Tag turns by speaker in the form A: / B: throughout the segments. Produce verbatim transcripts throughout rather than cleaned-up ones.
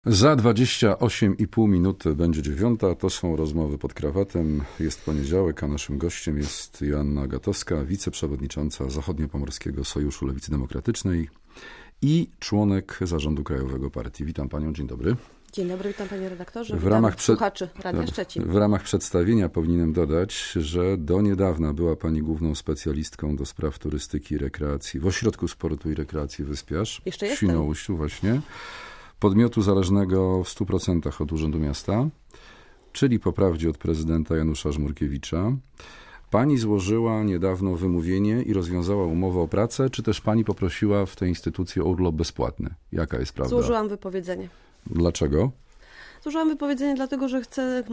A: Za dwadzieścia osiem i pół minuty będzie dziewiąta. To są rozmowy pod krawatem. Jest poniedziałek, a naszym gościem jest Joanna Gatowska, wiceprzewodnicząca Zachodniopomorskiego Sojuszu Lewicy Demokratycznej i członek Zarządu Krajowego Partii. Witam panią, dzień dobry.
B: Dzień dobry, witam panie redaktorze,
A: w
B: witam
A: ramach przed...
B: słuchaczy Radia Szczecin.
A: W ramach przedstawienia powinienem dodać, że do niedawna była pani główną specjalistką do spraw turystyki i rekreacji w Ośrodku Sportu i Rekreacji Wyspiarz.
B: Jeszcze
A: w
B: jestem.
A: Świnoujściu właśnie. Podmiotu zależnego w stu procentach od Urzędu Miasta, czyli po prawdzie od prezydenta Janusza Żmurkiewicza. Pani złożyła niedawno wymówienie i rozwiązała umowę o pracę, czy też pani poprosiła w tej instytucji o urlop bezpłatny? Jaka jest prawda?
B: Złożyłam wypowiedzenie.
A: Dlaczego?
B: Złożyłam wypowiedzenie dlatego, że chcę,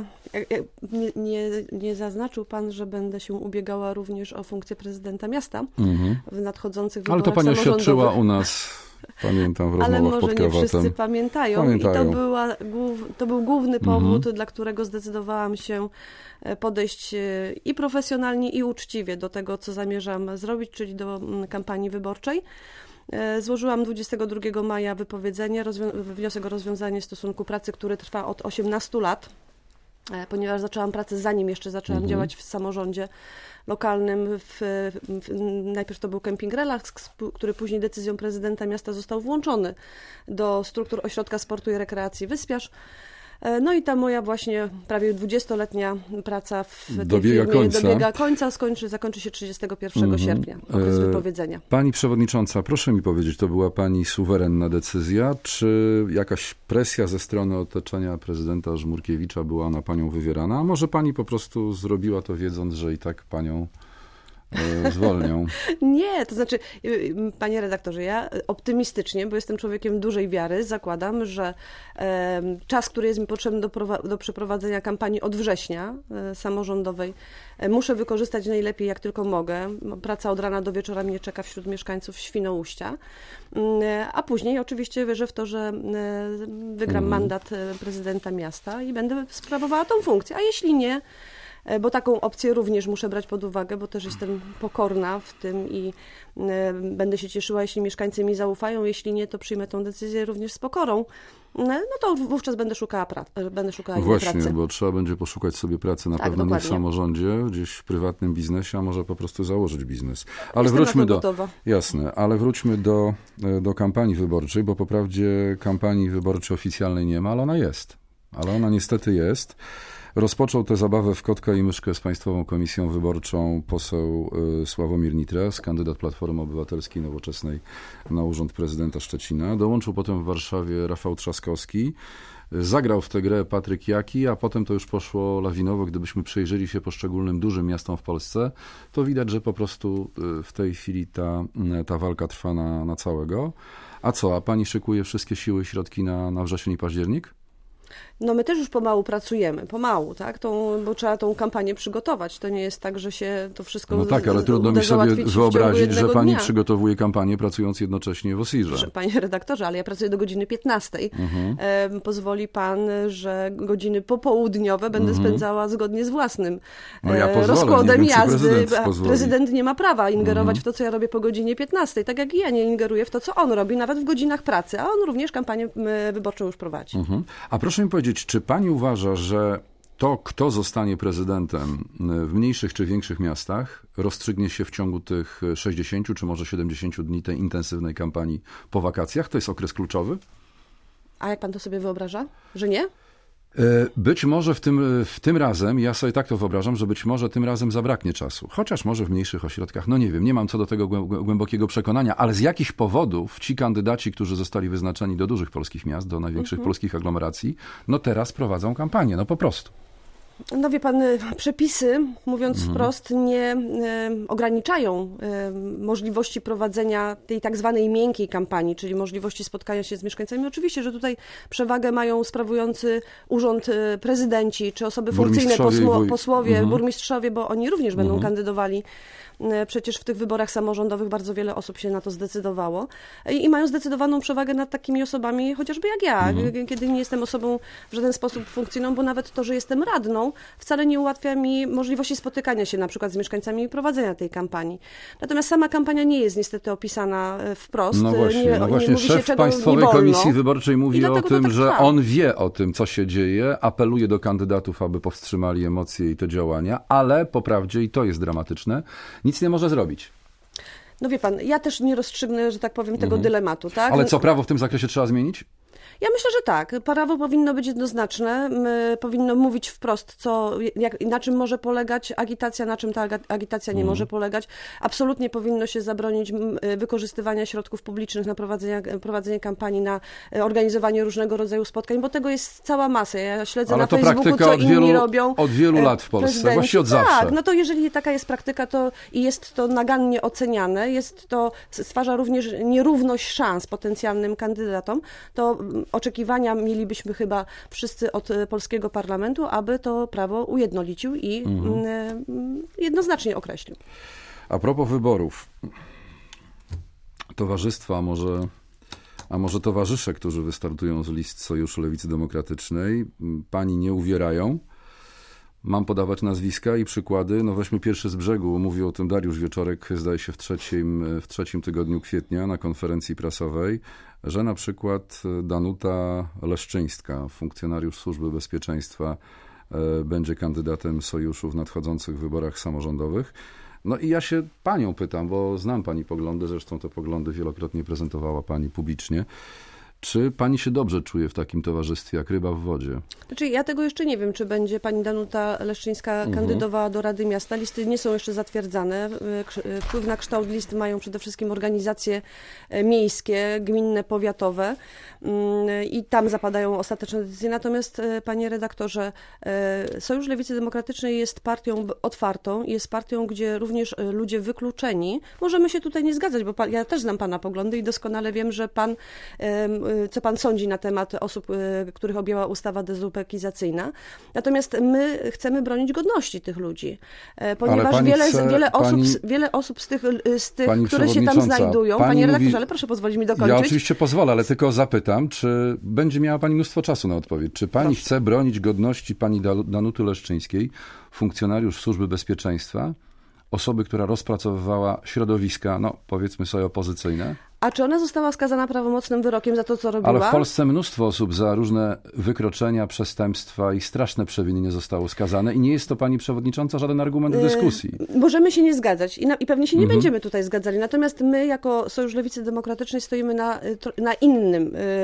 B: nie, nie, nie zaznaczył pan, że będę się ubiegała również o funkcję prezydenta miasta mhm. w nadchodzących wyborach
A: Ale to pani
B: samorządowych.
A: oświadczyła u nas, pamiętam, w rozmowach
B: Ale może
A: pod krawatem.
B: nie wszyscy pamiętają.
A: pamiętają.
B: I to, była, to był główny powód, mhm. dla którego zdecydowałam się podejść i profesjonalnie, i uczciwie do tego, co zamierzam zrobić, czyli do kampanii wyborczej. Złożyłam dwudziestego drugiego maja wypowiedzenie, wniosek o rozwiązanie stosunku pracy, który trwa od osiemnastu lat, ponieważ zaczęłam pracę zanim jeszcze zaczęłam mhm. działać w samorządzie lokalnym. W, w, najpierw to był Kemping Relax, który później decyzją prezydenta miasta został włączony do struktur Ośrodka Sportu i Rekreacji Wyspiarz. No i ta moja właśnie prawie dwudziestoletnia praca w tej
A: dobiega
B: firmie
A: końca.
B: dobiega końca, skończy, zakończy się trzydziestego pierwszego mm-hmm. sierpnia, okres wypowiedzenia.
A: Pani przewodnicząca, proszę mi powiedzieć, to była pani suwerenna decyzja, czy jakaś presja ze strony otoczenia prezydenta Żmurkiewicza była na panią wywierana? A może pani po prostu zrobiła to wiedząc, że i tak panią zwolnią?
B: Nie, to znaczy, panie redaktorze, ja optymistycznie, bo jestem człowiekiem dużej wiary, zakładam, że e, czas, który jest mi potrzebny do, do przeprowadzenia kampanii od września e, samorządowej, e, muszę wykorzystać najlepiej, jak tylko mogę. Praca od rana do wieczora mnie czeka wśród mieszkańców Świnoujścia, e, a później oczywiście wierzę w to, że e, wygram mhm. mandat prezydenta miasta i będę sprawowała tą funkcję, a jeśli nie, bo taką opcję również muszę brać pod uwagę, bo też jestem pokorna w tym i będę się cieszyła, jeśli mieszkańcy mi zaufają, jeśli nie, to przyjmę tę decyzję również z pokorą, no to wówczas będę szukała, pra- będę szukała innej
A: Właśnie,
B: pracy.
A: bo trzeba będzie poszukać sobie pracy na
B: tak,
A: pewno
B: dokładnie.
A: nie w samorządzie, gdzieś w prywatnym biznesie, a może po prostu założyć biznes. Ale
B: Jestem
A: wróćmy
B: na to
A: do
B: gotowa.
A: Jasne, ale wróćmy do, do kampanii wyborczej, bo po prawdzie kampanii wyborczej oficjalnej nie ma, ale ona jest. Ale ona niestety jest. Rozpoczął tę zabawę w kotka i myszkę z Państwową Komisją Wyborczą poseł Sławomir Nitras, kandydat Platformy Obywatelskiej Nowoczesnej na urząd prezydenta Szczecina. Dołączył potem w Warszawie Rafał Trzaskowski. Zagrał w tę grę Patryk Jaki, a potem to już poszło lawinowo. Gdybyśmy przyjrzeli się poszczególnym dużym miastom w Polsce, to widać, że po prostu w tej chwili ta, ta walka trwa na, na całego. A co, a pani szykuje wszystkie siły i środki na, na wrzesień i październik?
B: No my też już pomału pracujemy, pomału, tak? Tą, bo trzeba tą kampanię przygotować. To nie jest tak, że się to wszystko
A: No tak, ale trudno mi sobie wyobrazić, że pani dnia. przygotowuje kampanię pracując jednocześnie w Osirze.
B: Proszę, panie redaktorze, ale ja pracuję do godziny piętnastej. Mhm. E, pozwoli pan, że godziny popołudniowe będę mhm. spędzała zgodnie z własnym
A: no ja pozwolę,
B: rozkładem
A: nie wiem,
B: jazdy.
A: Prezydent,
B: prezydent nie ma prawa ingerować mhm. w to, co ja robię po godzinie piętnastej, tak jak i ja nie ingeruję w to, co on robi, nawet w godzinach pracy, a on również kampanię wyborczą już prowadzi.
A: Mhm. A proszę mi powiedzieć, czy pani uważa, że to, kto zostanie prezydentem w mniejszych czy większych miastach, rozstrzygnie się w ciągu tych sześćdziesięciu czy może siedemdziesięciu dni tej intensywnej kampanii po wakacjach? To jest okres kluczowy?
B: A jak pan to sobie wyobraża? Że nie?
A: Być może w tym, w tym razem, ja sobie tak to wyobrażam, że być może tym razem zabraknie czasu. Chociaż może w mniejszych ośrodkach, no nie wiem, nie mam co do tego głębokiego przekonania, ale z jakichś powodów ci kandydaci, którzy zostali wyznaczeni do dużych polskich miast, do największych mhm. polskich aglomeracji, no teraz prowadzą kampanię, no po prostu.
B: No wie pan, przepisy, mówiąc mhm. wprost, nie e, ograniczają e, możliwości prowadzenia tej tak zwanej miękkiej kampanii, czyli możliwości spotkania się z mieszkańcami. Oczywiście, że tutaj przewagę mają sprawujący urząd e, prezydenci, czy osoby funkcyjne, posło, posłowie, mhm. burmistrzowie, bo oni również będą mhm. kandydowali Przecież w tych wyborach samorządowych bardzo wiele osób się na to zdecydowało i, i mają zdecydowaną przewagę nad takimi osobami, chociażby jak ja, mhm. kiedy nie jestem osobą w żaden sposób funkcyjną, bo nawet to, że jestem radną, wcale nie ułatwia mi możliwości spotykania się na przykład z mieszkańcami i prowadzenia tej kampanii. Natomiast sama kampania nie jest niestety opisana wprost.
A: No właśnie,
B: nie,
A: no właśnie
B: nie mówi
A: szef
B: się, czego
A: Państwowej
B: nie wolno.
A: Komisji Wyborczej mówi o tym,
B: tak
A: że
B: trwa.
A: on wie o tym, co się dzieje, apeluje do kandydatów, aby powstrzymali emocje i te działania, ale po prawdzie, i to jest dramatyczne, nic nie może zrobić.
B: No wie pan, ja też nie rozstrzygnę, że tak powiem, tego mhm. dylematu, tak?
A: Ale co, prawo w tym zakresie trzeba zmienić?
B: Ja myślę, że tak. Prawo powinno być jednoznaczne, powinno mówić wprost, co, jak, na czym może polegać agitacja, na czym ta agitacja nie mm. może polegać. Absolutnie powinno się zabronić wykorzystywania środków publicznych na prowadzenie, prowadzenie kampanii, na organizowanie różnego rodzaju spotkań, bo tego jest cała masa. Ja śledzę
A: Ale
B: na
A: to
B: Facebooku, co
A: od
B: inni
A: wielu,
B: robią.
A: Od wielu lat w Polsce,
B: prezydenci.
A: właściwie od zawsze.
B: Tak, no to jeżeli taka jest praktyka, to i jest to nagannie oceniane, jest to, stwarza również nierówność szans potencjalnym kandydatom, to oczekiwania mielibyśmy chyba wszyscy od polskiego parlamentu, aby to prawo ujednolicił i mhm. jednoznacznie określił.
A: A propos wyborów, towarzystwa, a może, a może towarzysze, którzy wystartują z list Sojuszu Lewicy Demokratycznej, pani nie uwierają. Mam podawać nazwiska i przykłady. No weźmy pierwszy z brzegu. Mówił o tym Dariusz Wieczorek, zdaje się w trzecim, w trzecim tygodniu kwietnia na konferencji prasowej, że na przykład Danuta Leszczyńska, funkcjonariusz Służby Bezpieczeństwa, będzie kandydatem Sojuszu w nadchodzących wyborach samorządowych. No i ja się panią pytam, bo znam pani poglądy, zresztą te poglądy wielokrotnie prezentowała pani publicznie. Czy pani się dobrze czuje w takim towarzystwie, jak ryba w wodzie?
B: Znaczy, ja tego jeszcze nie wiem, czy będzie pani Danuta Leszczyńska mhm. kandydowała do Rady Miasta. Listy nie są jeszcze zatwierdzane. Wpływ na kształt listy mają przede wszystkim organizacje miejskie, gminne, powiatowe i tam zapadają ostateczne decyzje. Natomiast, panie redaktorze, Sojusz Lewicy Demokratycznej jest partią otwartą i jest partią, gdzie również ludzie wykluczeni, możemy się tutaj nie zgadzać, bo pan, ja też znam pana poglądy i doskonale wiem, że pan co pan sądzi na temat osób, których objęła ustawa dezubekizacyjna. Natomiast my chcemy bronić godności tych ludzi, ponieważ wiele, chce, wiele, osób, pani, wiele osób z tych, z tych które się tam znajdują,
A: pani
B: panie
A: mówi,
B: redaktorze, ale proszę pozwolić mi dokończyć.
A: Ja oczywiście pozwolę, ale tylko zapytam, czy będzie miała pani mnóstwo czasu na odpowiedź. Czy pani proszę. chce bronić godności pani Danuty Leszczyńskiej, funkcjonariusz Służby Bezpieczeństwa, osoby, która rozpracowywała środowiska, no powiedzmy sobie opozycyjne?
B: A czy ona została skazana prawomocnym wyrokiem za to, co robiła?
A: Ale w Polsce mnóstwo osób za różne wykroczenia, przestępstwa i straszne przewinienie zostało skazane i nie jest to, pani przewodnicząca, żaden argument w dyskusji. Yy,
B: możemy się nie zgadzać i, na, i pewnie się nie mhm. będziemy tutaj zgadzali. Natomiast my jako Sojusz Lewicy Demokratycznej stoimy na, na innym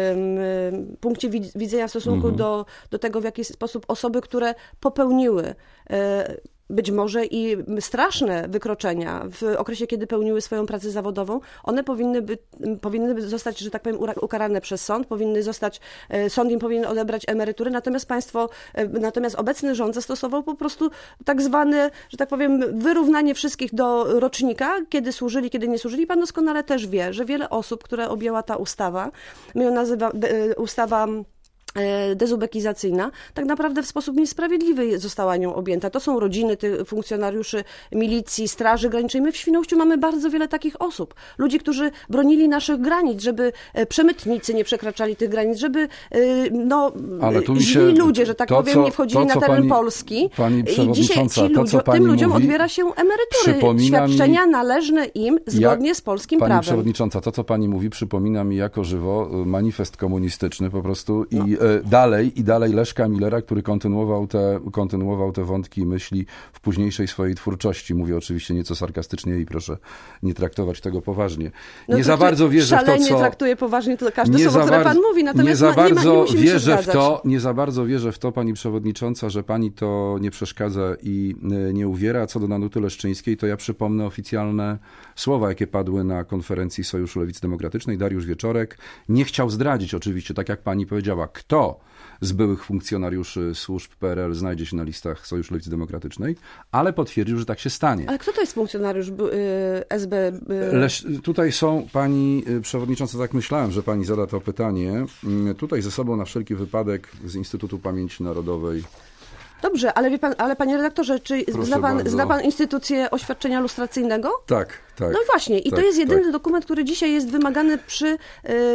B: yy, punkcie widzenia w stosunku mhm. do, do tego, w jaki sposób osoby, które popełniły yy, być może i straszne wykroczenia w okresie, kiedy pełniły swoją pracę zawodową, one powinny, by, powinny zostać, że tak powiem, ukarane przez sąd, powinny zostać, sąd im powinien odebrać emerytury, natomiast państwo, natomiast obecny rząd zastosował po prostu tak zwane, że tak powiem, wyrównanie wszystkich do rocznika, kiedy służyli, kiedy nie służyli. Pan doskonale też wie, że wiele osób, które objęła ta ustawa, my ją nazywa ustawa dezubekizacyjna, tak naprawdę w sposób niesprawiedliwy została nią objęta. To są rodziny tych funkcjonariuszy milicji, straży granicznej. My w Świnoujściu mamy bardzo wiele takich osób. Ludzi, którzy bronili naszych granic, żeby przemytnicy nie przekraczali tych granic, żeby no, źli się, ludzie, że tak to, powiem, co, nie wchodzili to, na teren pani, Polski.
A: Pani przewodnicząca, I dzisiaj to, co pani
B: tym ludziom
A: mówi,
B: odbiera się emerytury, świadczenia mi, należne im zgodnie jak, z polskim
A: pani
B: prawem.
A: Pani przewodnicząca, to, co pani mówi, przypomina mi jako żywo manifest komunistyczny po prostu i no. Dalej i dalej Leszka Millera, który kontynuował te, kontynuował te wątki i myśli w późniejszej swojej twórczości. Mówię oczywiście nieco sarkastycznie i proszę nie traktować tego poważnie. Nie no za bardzo wierzę w to, co...
B: nie traktuje poważnie to każde słowo, które pan mówi, natomiast
A: nie za
B: ma, nie, ma, nie
A: bardzo wierzę
B: w
A: to, Nie za bardzo wierzę w to, pani przewodnicząca, że pani to nie przeszkadza i nie uwiera. A co do Danuty Leszczyńskiej, to ja przypomnę oficjalne słowa, jakie padły na konferencji Sojuszu Lewicy Demokratycznej. Dariusz Wieczorek nie chciał zdradzić oczywiście, tak jak pani powiedziała, kto z byłych funkcjonariuszy służb P R L znajdzie się na listach Sojuszu Lewicy Demokratycznej, ale potwierdził, że tak się stanie.
B: Ale kto to jest funkcjonariusz S B?
A: Leż, tutaj są, pani przewodnicząca, tak myślałem, że pani zada to pytanie. Tutaj ze sobą na wszelki wypadek z Instytutu Pamięci Narodowej
B: Dobrze, ale wie pan, ale panie redaktorze, czy zna pan, zna pan instytucję oświadczenia lustracyjnego?
A: Tak, tak.
B: No właśnie, i
A: tak,
B: to jest jedyny
A: tak.
B: dokument, który dzisiaj jest wymagany przy, y,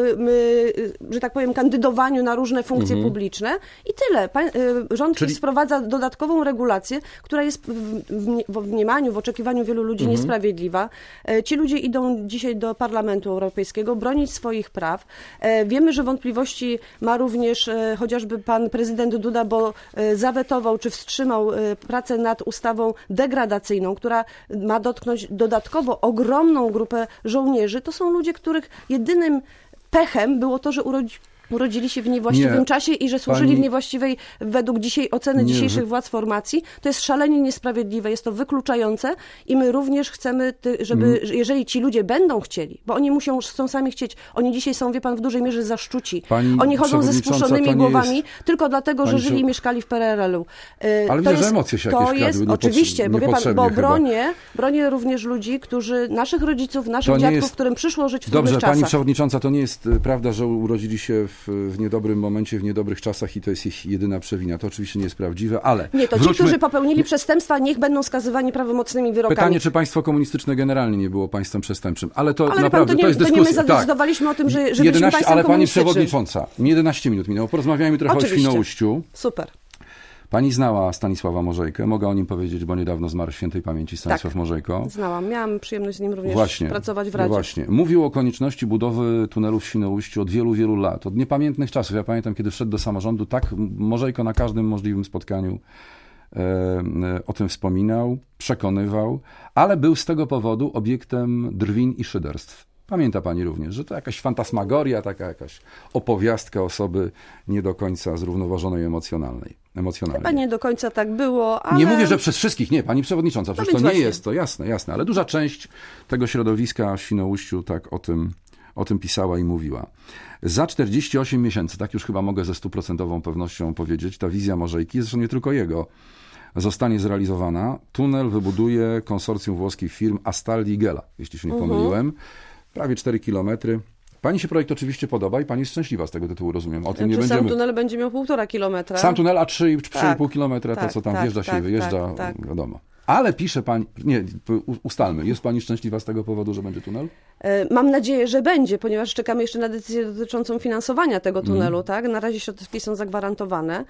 B: y, że tak powiem, kandydowaniu na różne funkcje mhm. publiczne i tyle. Pan, y, rząd Czyli... wprowadza dodatkową regulację, która jest w, w, w mniemaniu, w oczekiwaniu wielu ludzi mhm. niesprawiedliwa. Y, ci ludzie idą dzisiaj do Parlamentu Europejskiego bronić swoich praw. Y, wiemy, że wątpliwości ma również y, chociażby pan prezydent Duda, bo y, zawetował czy wstrzymał y, pracę nad ustawą degradacyjną, która ma dotknąć dodatkowo ogromną grupę żołnierzy. To są ludzie, których jedynym pechem było to, że urodzi, urodzili się w niewłaściwym
A: nie,
B: nie. i że służyli pani... w niewłaściwej, według dzisiaj oceny
A: nie,
B: dzisiejszych
A: że... władz
B: formacji. To jest szalenie niesprawiedliwe, jest to wykluczające i my również chcemy, żeby, mm. jeżeli ci ludzie będą chcieli, bo oni muszą, chcą sami chcieć, oni dzisiaj są, wie pan, w dużej mierze zaszczuci. Pani oni chodzą ze spuszczonymi głowami jest... tylko dlatego, że pani żyli i mieszkali w P R L u.
A: Ale to widzę, jest, że emocje się jakieś
B: jest,
A: kradły,
B: oczywiście, bo wie pan, bo bronię, bronię również ludzi, którzy, naszych rodziców, naszych to dziadków, jest... którym przyszło żyć w
A: Dobrze,
B: trudnych czasach.
A: Pani przewodnicząca, to nie jest prawda, że urodzili się w, w niedobrym momencie, w niedobrych czasach i to jest ich jedyna przewina. To oczywiście nie jest prawdziwe, ale...
B: Nie, to
A: wróćmy...
B: ci, którzy popełnili przestępstwa, niech będą skazywani prawomocnymi wyrokami.
A: Pytanie, czy państwo komunistyczne generalnie nie było państwem przestępczym, ale to ale naprawdę,
B: pan, to, nie,
A: to jest
B: to
A: dyskusja.
B: nie my zadecydowaliśmy tak. o tym, że, że
A: jedenaście,
B: byliśmy państwem
A: ale Pani
B: komunistycznym.
A: przewodnicząca, jedenaście minut minęło, porozmawiajmy trochę
B: Oczywiście.
A: o Świnoujściu.
B: Super.
A: Pani znała Stanisława Morzejkę, mogę o nim powiedzieć, bo niedawno zmarł świętej pamięci Stanisław
B: tak,
A: Morzejko.
B: Znałam, miałam przyjemność z nim również
A: właśnie,
B: pracować w Radzie.
A: No właśnie, mówił o konieczności budowy tunelu w Świnoujściu od wielu, wielu lat, od niepamiętnych czasów. Ja pamiętam, kiedy wszedł do samorządu, tak Morzejko na każdym możliwym spotkaniu e, e, o tym wspominał, przekonywał, ale był z tego powodu obiektem drwin i szyderstw. Pamięta pani również, że to jakaś fantasmagoria, taka jakaś opowiastka osoby nie do końca zrównoważonej emocjonalnej. emocjonalnej.
B: Chyba nie do końca tak było, ale...
A: Nie mówię, że przez wszystkich, nie, pani przewodnicząca, przecież to nie
B: właśnie.
A: jest to, jasne, jasne, ale duża część tego środowiska w Świnoujściu tak o tym, o tym pisała i mówiła. Za czterdzieści osiem miesięcy, tak już chyba mogę ze stuprocentową pewnością powiedzieć, ta wizja Morzejki, zresztą nie tylko jego, zostanie zrealizowana. Tunel wybuduje konsorcjum włoskich firm Astaldi i Gela, jeśli się nie
B: uh-huh.
A: pomyliłem. Prawie cztery kilometry. Pani się projekt oczywiście podoba i pani jest szczęśliwa z tego tytułu, rozumiem. O tym
B: znaczy,
A: nie będziemy...
B: Sam tunel będzie miał półtora kilometra.
A: Sam tunel, a trzy i pół
B: tak,
A: kilometra,
B: tak,
A: to co tam
B: tak,
A: wjeżdża
B: tak,
A: się i wyjeżdża,
B: tak, tak.
A: wiadomo. Ale pisze pani, nie, ustalmy, jest pani szczęśliwa z tego powodu, że będzie tunel?
B: Mam nadzieję, że będzie, ponieważ czekamy jeszcze na decyzję dotyczącą finansowania tego tunelu, mm. tak? Na razie środki są zagwarantowane.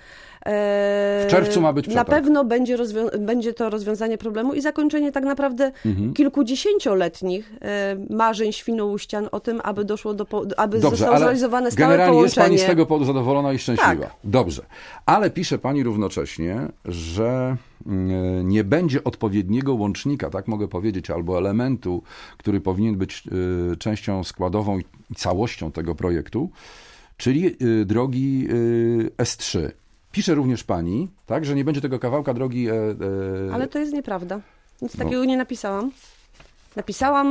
A: W czerwcu ma być przetarg.
B: Na pewno będzie, rozwią- będzie to rozwiązanie problemu i zakończenie tak naprawdę mm-hmm. kilkudziesięcioletnich marzeń Świnoujścian o tym, aby doszło do, po- aby
A: Dobrze,
B: zostało zrealizowane stałe
A: generalnie
B: połączenie.
A: jest pani z tego powodu zadowolona i szczęśliwa.
B: Tak.
A: Dobrze. Ale pisze pani równocześnie, że nie będzie odpowiedniego łącznika, tak mogę powiedzieć, albo elementu, który powinien być y, częścią składową i całością tego projektu, czyli y, drogi y, S trzy. Pisze również pani, tak, że nie będzie tego kawałka drogi... E, e,
B: Ale to jest nieprawda. Nic
A: no.
B: takiego nie napisałam. Napisałam,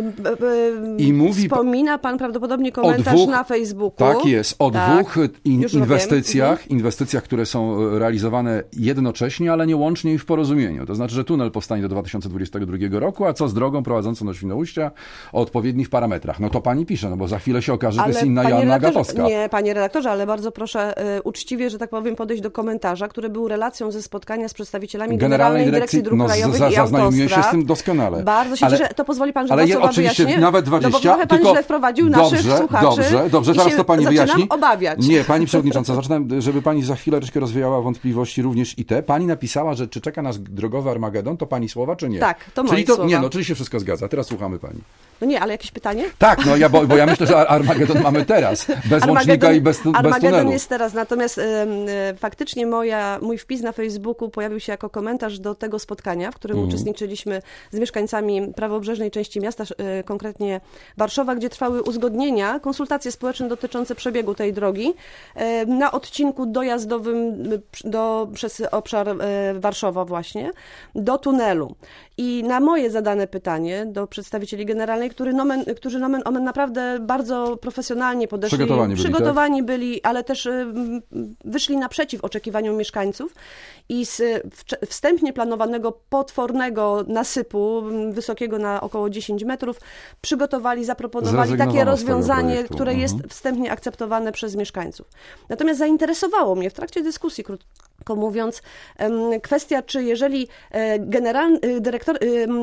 A: I mówi,
B: wspomina pan prawdopodobnie komentarz
A: dwóch,
B: na Facebooku.
A: Tak jest, o tak, dwóch in, inwestycjach,
B: mhm.
A: inwestycjach, które są realizowane jednocześnie, ale nie łącznie i w porozumieniu. To znaczy, że tunel powstanie do dwa tysiące dwudziestego drugiego roku, a co z drogą prowadzącą do Świnoujścia o odpowiednich parametrach. No to pani pisze, no bo za chwilę się okaże, że
B: ale
A: to jest inna Joanna Gatowska.
B: Nie, panie redaktorze, ale bardzo proszę y, uczciwie, że tak powiem, podejść do komentarza, który był relacją ze spotkania z przedstawicielami Generalnej, Generalnej Dyrekcji Dróg
A: no,
B: Krajowych
A: za,
B: i
A: Zaznajomiłem
B: Autostrad.
A: się z tym doskonale.
B: Bardzo się
A: ale,
B: cieszę. To pozwoli pan, że
A: ale
B: ale
A: je, oczywiście
B: wyjaśnię?
A: nawet dwadzieścia,
B: no bo trochę pan
A: tylko...
B: źle wprowadził
A: dobrze,
B: naszych słuchaczy.
A: Dobrze, dobrze, zaraz to pani
B: zaczynam
A: wyjaśni.
B: obawiać.
A: Nie, pani przewodnicząca, zaczynam, żeby pani za chwilę troszkę rozwijała wątpliwości również i te. Pani napisała, że czy czeka nas drogowy Armagedon, to pani słowa, czy nie?
B: Tak, to moje
A: czyli to,
B: słowa.
A: Nie, no, czyli się wszystko zgadza. Teraz słuchamy pani.
B: No nie, ale jakieś pytanie?
A: Tak, no ja, bo, bo ja myślę, że Armagedon mamy teraz, bez łącznika i bez, bez tunelu.
B: Armagedon jest teraz, natomiast y, y, faktycznie moja, mój wpis na Facebooku pojawił się jako komentarz do tego spotkania, w którym mm. uczestniczyliśmy z mieszkańcami prawobrzeżnej części miasta, y, konkretnie Warszawa, gdzie trwały uzgodnienia, konsultacje społeczne dotyczące przebiegu tej drogi y, na odcinku dojazdowym do, przez obszar y, Warszawa właśnie, do tunelu. I na moje zadane pytanie do przedstawicieli generalnej, który nomen, którzy nomen omen naprawdę bardzo profesjonalnie podeszli,
A: przygotowani,
B: przygotowani
A: byli, tak?
B: byli, ale też wyszli naprzeciw oczekiwaniom mieszkańców i z wstępnie planowanego potwornego nasypu, wysokiego na około dziesięć metrów, przygotowali, zaproponowali takie rozwiązanie, które jest mhm. wstępnie akceptowane przez mieszkańców. Natomiast zainteresowało mnie w trakcie dyskusji, krótko mówiąc, kwestia, czy jeżeli generalny dyrektor,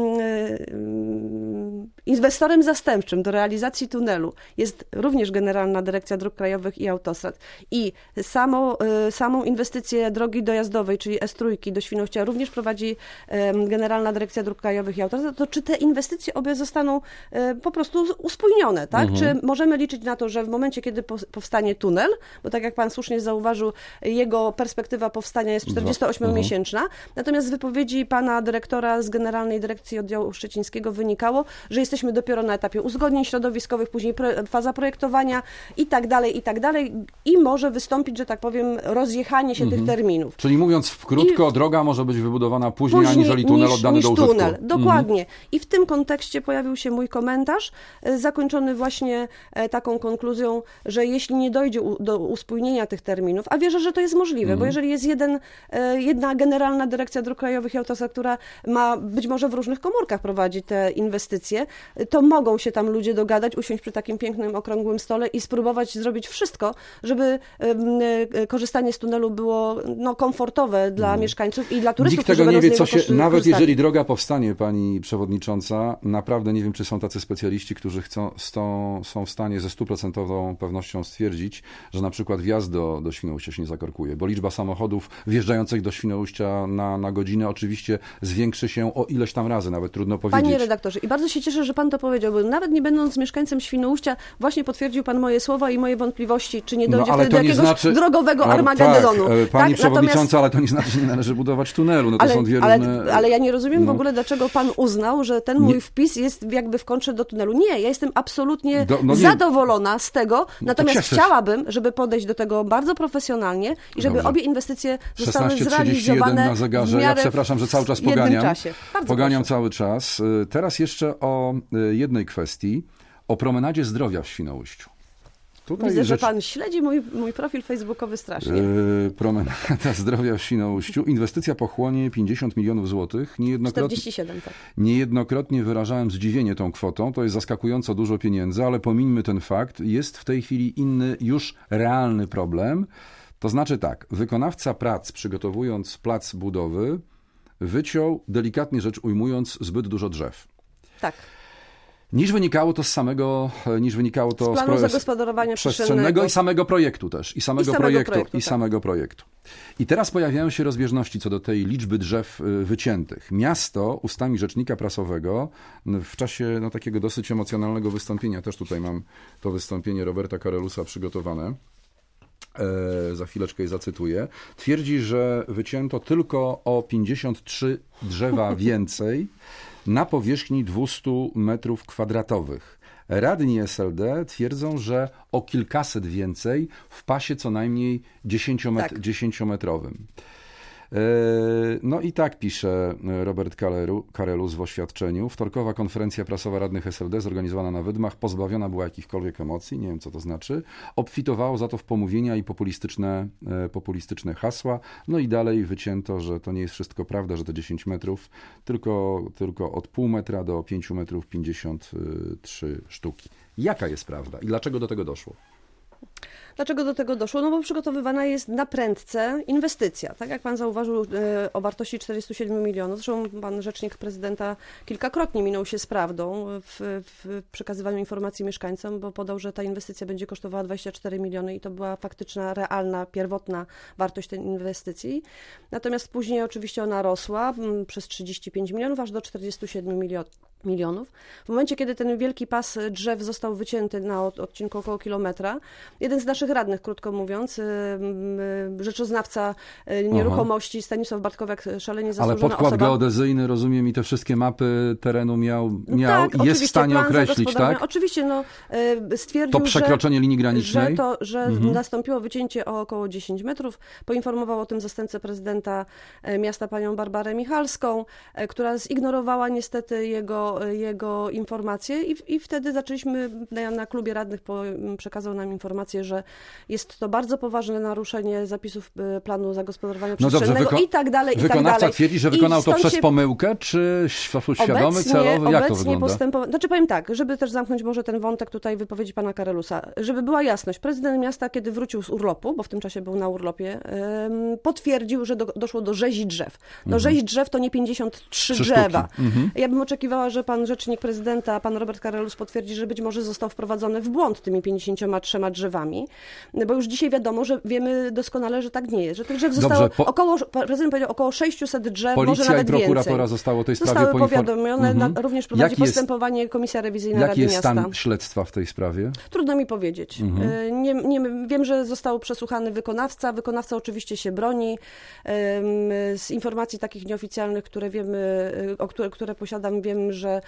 B: inwestorem zastępczym do realizacji tunelu jest również Generalna Dyrekcja Dróg Krajowych i Autostrad i samo, samą inwestycję drogi dojazdowej, czyli S trzy do Świnoujścia również prowadzi Generalna Dyrekcja Dróg Krajowych i Autostrad, to czy te inwestycje obie zostaną po prostu uspójnione, tak? Mhm. Czy możemy liczyć na to, że w momencie, kiedy powstanie tunel, bo tak jak pan słusznie zauważył, jego perspektywa powstania jest czterdziestoośmiomiesięczna, mhm. natomiast z wypowiedzi pana dyrektora z Generalnej Dyrekcji Oddziału Szczecińskiego wynikało, że jesteśmy dopiero na etapie uzgodnień środowiskowych, później pro, faza projektowania i tak dalej, i tak dalej i może wystąpić, że tak powiem, rozjechanie się mhm. tych terminów.
A: Czyli mówiąc w krótko, I, droga może być wybudowana później, później aniżeli tunel niż, oddany niż do użytku. Tunel,
B: dokładnie. Mhm. I w tym kontekście pojawił się mój komentarz, zakończony właśnie taką konkluzją, że jeśli nie dojdzie u, do uspójnienia tych terminów, a wierzę, że to jest możliwe, mhm. bo jeżeli jest jeden, jedna Generalna Dyrekcja Dróg Krajowych i Autostrad, która ma być może w różnych komórkach prowadzi te inwestycje, to mogą się tam ludzie dogadać, usiąść przy takim pięknym, okrągłym stole i spróbować zrobić wszystko, żeby korzystanie z tunelu było no, komfortowe dla hmm. mieszkańców i dla turystów,
A: Nikt tego nie wie, co się... Nawet jeżeli droga powstanie, pani przewodnicząca, naprawdę nie wiem, czy są tacy specjaliści, którzy chcą, stą, są w stanie ze stuprocentową pewnością stwierdzić, że na przykład wjazd do, do Świnoujścia się nie zakorkuje, bo liczba samochodów wjeżdżających do Świnoujścia na, na godzinę oczywiście zwiększy się o ileś tam razy, nawet trudno powiedzieć.
B: Panie redaktorze, i bardzo się cieszę, że pan to powiedział, bo nawet nie będąc mieszkańcem Świnoujścia, właśnie potwierdził pan moje słowa i moje wątpliwości, czy nie dojdzie no, wtedy do jakiegoś znaczy... drogowego Armagedonu.
A: Tak, pani tak? przewodnicząca, Natomiast... ale to nie znaczy, że nie należy budować tunelu. No to
B: ale,
A: są dwie
B: ale,
A: różne...
B: ale ja nie rozumiem
A: no.
B: w ogóle, dlaczego pan uznał, że ten mój nie. wpis jest jakby w kontrze do tunelu. Nie, ja jestem absolutnie do, no zadowolona z tego, no natomiast chciałabym, żeby podejść do tego bardzo profesjonalnie i żeby Dobrze. obie inwestycje zostały zrealizowane
A: na zegarze. Ja przepraszam, że cały czas poganiam.
B: Czasie.
A: Poganiam proszę. cały czas. Teraz jeszcze o jednej kwestii, o promenadzie zdrowia w Świnoujściu.
B: Tutaj Widzę, rzecz... że pan śledzi mój, mój profil facebookowy strasznie. Yy,
A: promenada zdrowia w Świnoujściu. Inwestycja pochłonie pięćdziesiąt milionów złotych. Niejednokrotnie,
B: czterdzieści siedem, tak.
A: Niejednokrotnie wyrażałem zdziwienie tą kwotą. To jest zaskakująco dużo pieniędzy, ale pomińmy ten fakt. Jest w tej chwili inny, już realny problem. To znaczy tak, wykonawca prac, przygotowując plac budowy, wyciął, delikatnie rzecz ujmując, zbyt dużo drzew.
B: Tak.
A: Niż wynikało to z samego, niż wynikało to
B: z planu z zagospodarowania
A: przestrzennego i samego projektu też, i samego, I samego projektu, projektu, i tak. samego projektu. I teraz pojawiają się rozbieżności co do tej liczby drzew wyciętych. Miasto ustami rzecznika prasowego w czasie no, takiego dosyć emocjonalnego wystąpienia, też tutaj mam to wystąpienie Roberta Karelusa przygotowane, e, za chwileczkę je zacytuję, twierdzi, że wycięto tylko o pięćdziesiąt trzy drzewa więcej na powierzchni dwieście metrów kwadratowych. Radni S L D twierdzą, że o kilkaset więcej w pasie co najmniej dziesięciometrowym. No i tak pisze Robert Karelus w oświadczeniu. Wtorkowa konferencja prasowa radnych S L D zorganizowana na Wydmach pozbawiona była jakichkolwiek emocji, nie wiem co to znaczy. Obfitowało za to w pomówienia i populistyczne, populistyczne hasła. No i dalej wycięto, że to nie jest wszystko prawda, że to dziesięć metrów, tylko, tylko od pół metra do pięciu metrów pięćdziesiąt trzy sztuki. Jaka jest prawda i dlaczego do tego doszło?
B: Dlaczego do tego doszło? No bo przygotowywana jest na prędce inwestycja. Tak jak pan zauważył, o wartości czterdziestu siedmiu milionów. Zresztą pan rzecznik prezydenta kilkakrotnie minął się z prawdą w, w przekazywaniu informacji mieszkańcom, bo podał, że ta inwestycja będzie kosztowała dwadzieścia cztery miliony i to była faktyczna, realna, pierwotna wartość tej inwestycji. Natomiast później oczywiście ona rosła przez trzydzieści pięć milionów, aż do czterdziestu siedmiu milionów. W momencie, kiedy ten wielki pas drzew został wycięty na odcinku około kilometra, jeden z naszych radnych, krótko mówiąc, rzeczoznawca nieruchomości Aha. Stanisław Bartkowiak, szalenie zasłużona osoba.
A: Ale podkład osoba... geodezyjny, rozumiem, i te wszystkie mapy terenu miał, miał
B: no tak,
A: jest w stanie określić, tak?
B: Oczywiście, no, stwierdził,
A: to przekroczenie
B: że,
A: linii granicznej?
B: Że, to, że mhm. nastąpiło wycięcie o około dziesięć metrów. Poinformował o tym zastępcę prezydenta miasta panią Barbarę Michalską, która zignorowała niestety jego jego, jego informacje i, i wtedy zaczęliśmy, na, na klubie radnych po, przekazał nam informację, że jest to bardzo poważne naruszenie zapisów planu zagospodarowania
A: no
B: przestrzennego
A: dobrze, wyko-
B: i tak dalej, i
A: wykonawca
B: tak dalej.
A: twierdzi, że wykonał to przez
B: się...
A: pomyłkę, czy w sposób świadomy,
B: obecnie,
A: celowy? Jak to
B: obecnie
A: wygląda?
B: Postępowa- znaczy powiem tak, żeby też zamknąć może ten wątek tutaj wypowiedzi pana Karelusa, żeby była jasność, prezydent miasta, kiedy wrócił z urlopu, bo w tym czasie był na urlopie, ym, potwierdził, że do, doszło do rzezi drzew. No mhm. rzeź drzew to nie pięćdziesiąt trzy
A: Trzy
B: drzewa.
A: Mhm.
B: Ja bym oczekiwała, że pan rzecznik prezydenta, pan Robert Karelus potwierdzi, że być może został wprowadzony w błąd tymi pięćdziesięcioma trzema drzewami, bo już dzisiaj wiadomo, że wiemy doskonale, że tak nie jest, że tych drzew zostało
A: Dobrze, po...
B: około, prezydent powiedział około sześciuset drzew,
A: Policja
B: może nawet
A: i prokuratora
B: więcej.
A: zostało tej sprawie
B: Zostały
A: poinform...
B: powiadomione,
A: mhm.
B: na, również prowadzi
A: Jaki jest...
B: postępowanie Komisja Rewizyjna
A: Jaki
B: Rady
A: jest
B: Miasta.
A: stan śledztwa w tej sprawie?
B: Trudno mi powiedzieć. Mhm. Nie, nie, wiem, że został przesłuchany wykonawca. Wykonawca oczywiście się broni. Z informacji takich nieoficjalnych, które wiemy, o które, które posiadam, wiem, że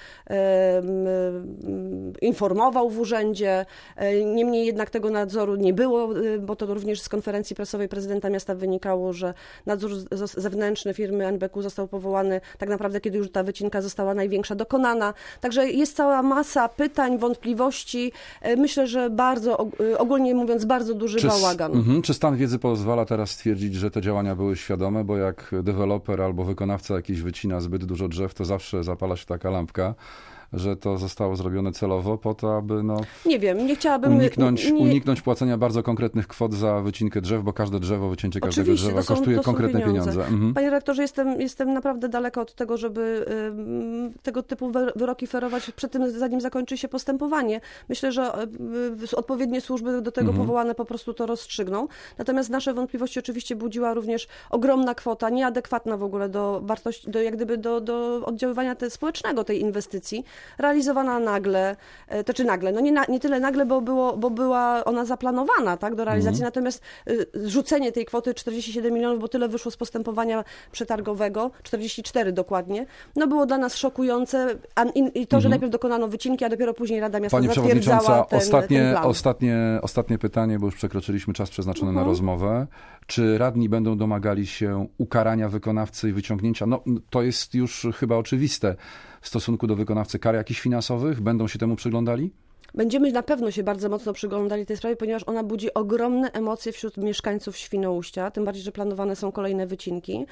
B: informował w urzędzie. Niemniej jednak tego nadzoru nie było, bo to również z konferencji prasowej prezydenta miasta wynikało, że nadzór zewnętrzny firmy N B Q został powołany tak naprawdę, kiedy już ta wycinka została największa dokonana. Także jest cała masa pytań, wątpliwości. Myślę, że bardzo, ogólnie mówiąc, bardzo duży
A: czy,
B: bałagan.
A: Mm, czy stan wiedzy pozwala teraz stwierdzić, że te działania były świadome, bo jak deweloper albo wykonawca jakiś wycina zbyt dużo drzew, to zawsze zapala się taka lampka, że to zostało zrobione celowo po to, aby no,
B: nie wiem, nie chciałabym
A: uniknąć,
B: nie...
A: uniknąć płacenia bardzo konkretnych kwot za wycinkę drzew, bo każde drzewo, wycięcie każdego
B: Oczywiście,
A: drzewa
B: to są,
A: kosztuje
B: to
A: konkretne
B: pieniądze.
A: pieniądze. Mhm.
B: Panie redaktorze, jestem, jestem naprawdę daleko od tego, żeby y, tego typu wyroki ferować przed tym, zanim zakończy się postępowanie. Myślę, że y, odpowiednie służby do tego mhm. powołane po prostu to rozstrzygną. Natomiast nasze wątpliwości oczywiście budziła również ogromna kwota, nieadekwatna w ogóle do wartości, do, jak gdyby do, do oddziaływania te, społecznego tej inwestycji, realizowana nagle, to czy nagle, no nie, na, nie tyle nagle, bo, było, bo była ona zaplanowana, tak, do realizacji, mm. natomiast y, zrzucenie tej kwoty czterdzieści siedem milionów, bo tyle wyszło z postępowania przetargowego, czterdzieści cztery dokładnie, no było dla nas szokujące a, i, i to, mm. że najpierw dokonano wycinki, a dopiero później Rada Miasta
A: Pani
B: zatwierdzała ten,
A: ostatnie,
B: ten plan.
A: Ostatnie, ostatnie pytanie, bo już przekroczyliśmy czas przeznaczony mm. na rozmowę. Czy radni będą domagali się ukarania wykonawcy i wyciągnięcia? No to jest już chyba oczywiste. W stosunku do wykonawcy kar jakichś finansowych? Będą się temu przyglądali?
B: Będziemy na pewno się bardzo mocno przyglądali tej sprawie, ponieważ ona budzi ogromne emocje wśród mieszkańców Świnoujścia, tym bardziej, że planowane są kolejne wycinki.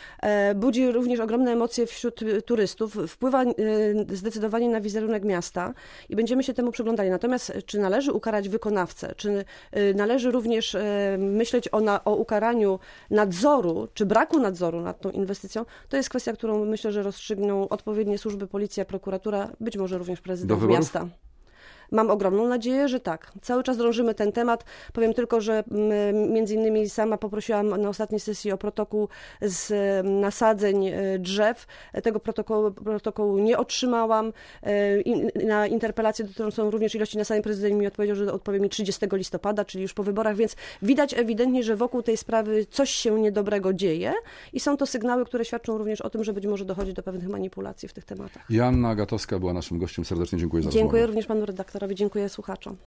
B: Budzi również ogromne emocje wśród turystów, wpływa zdecydowanie na wizerunek miasta i będziemy się temu przyglądali. Natomiast czy należy ukarać wykonawcę, czy należy również myśleć o, na, o ukaraniu nadzoru, czy braku nadzoru nad tą inwestycją, to jest kwestia, którą myślę, że rozstrzygną odpowiednie służby, policja, prokuratura, być może również prezydent miasta. Mam ogromną nadzieję, że tak. Cały czas drążymy ten temat. Powiem tylko, że między innymi sama poprosiłam na ostatniej sesji o protokół z nasadzeń drzew. Tego protokołu, protokołu nie otrzymałam. Na interpelację dotyczącą również ilości nasadzeń prezydent mi odpowiedział, że odpowie mi trzydziestego listopada, czyli już po wyborach, więc widać ewidentnie, że wokół tej sprawy coś się niedobrego dzieje i są to sygnały, które świadczą również o tym, że być może dochodzi do pewnych manipulacji w tych tematach.
A: Joanna Gatowska była naszym gościem. Serdecznie dziękuję za rozmowę.
B: Dziękuję również panu redaktorowi, dziękuję słuchaczom.